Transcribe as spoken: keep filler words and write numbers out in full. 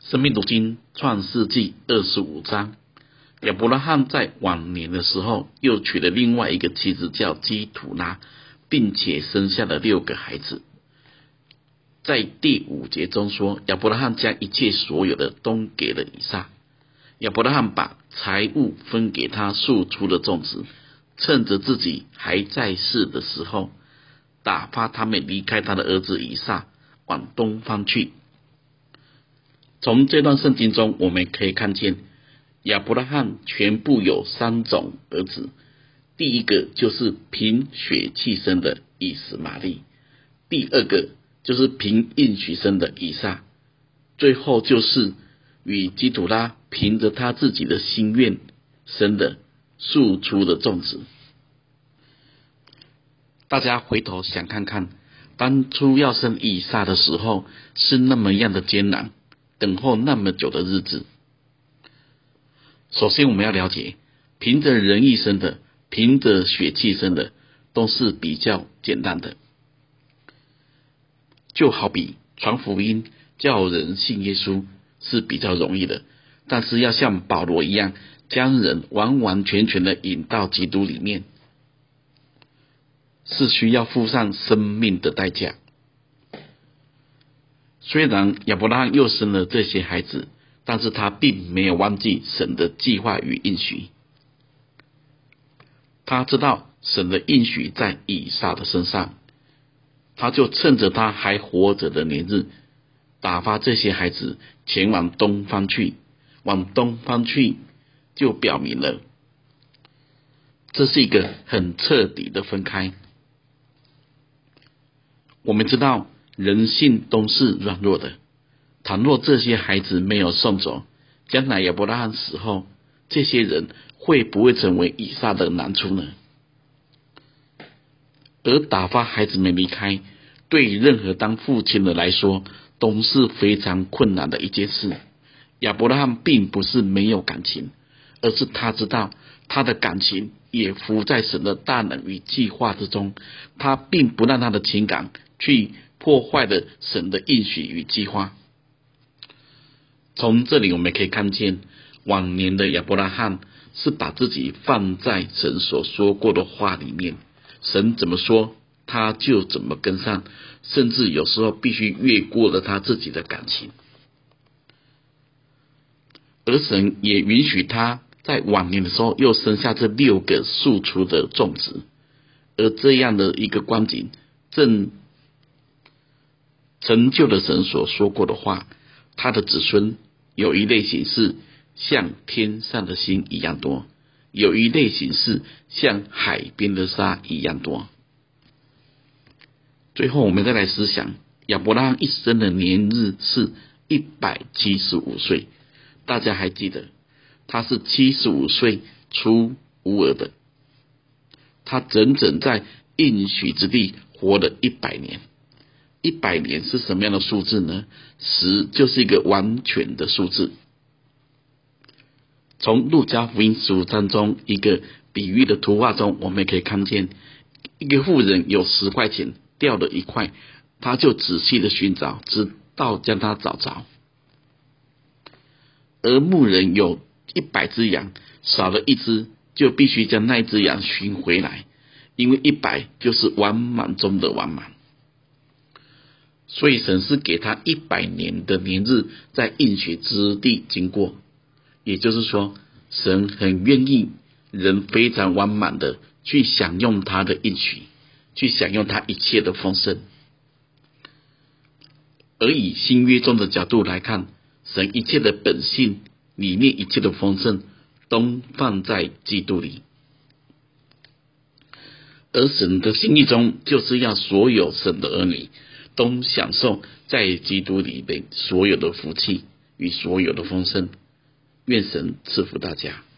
生命读经创世纪二十五章，亚伯拉罕在晚年的时候又娶了另外一个妻子叫基土拉，并且生下了六个孩子。在第五节中说，亚伯拉罕将一切所有的都给了以撒。亚伯拉罕把财物分给他庶出的众子，趁着自己还在世的时候，打发他们离开他的儿子以撒，往东方去。从这段圣经中，我们可以看见亚伯拉罕全部有三种儿子。第一个就是凭血气生的以实玛利，第二个就是凭应许生的以撒，最后就是与基土拉凭着他自己的心愿生的庶出的众子。大家回头想看看，当初要生以撒的时候是那么样的艰难，等候那么久的日子。首先我们要了解，凭着人意生的，凭着血气生的，都是比较简单的。就好比传福音叫人信耶稣是比较容易的，但是要像保罗一样将人完完全全的引到基督里面，是需要付上生命的代价。虽然亚伯拉罕又生了这些孩子，但是他并没有忘记神的计划与应许。他知道神的应许在以撒的身上，他就趁着他还活着的年日，打发这些孩子前往东方去。往东方去就表明了这是一个很彻底的分开。我们知道人性都是软弱的，倘若这些孩子没有送走，将来亚伯拉罕死后，这些人会不会成为以撒的难处呢？而打发孩子们离开，对任何当父亲的来说都是非常困难的一件事。亚伯拉罕并不是没有感情，而是他知道他的感情也伏在神的大能与计划之中，他并不让他的情感去破坏了神的应许与计划。从这里我们可以看见，晚年的亚伯拉罕是把自己放在神所说过的话里面，神怎么说他就怎么跟上，甚至有时候必须越过了他自己的感情。而神也允许他在晚年的时候又生下这六个庶出的众子，而这样的一个光景正成就了神所说过的话，他的子孙有一类型是像天上的星一样多，有一类型是像海边的沙一样多。最后我们再来思想，亚伯拉罕一生的年日是一百七十五岁，大家还记得他是七十五岁出乌尔的，他整整在应许之地活了一百年。一百年是什么样的数字呢？十就是一个完全的数字。从路加福音十五章中一个比喻的图画中，我们可以看见一个妇人有十块钱掉了一块，他就仔细的寻找，直到将它找着。而牧人有一百只羊，少了一只，就必须将那只羊寻回来，因为一百就是完满中的完满。所以神是给他一百年的年日在应许之地经过，也就是说神很愿意人非常完满的去享用他的应许，去享用他一切的丰盛。而以新约中的角度来看，神一切的本性里面一切的丰盛都放在基督里，而神的心意中就是要所有神的儿女都享受在基督里面所有的福气与所有的丰盛。愿神赐福大家。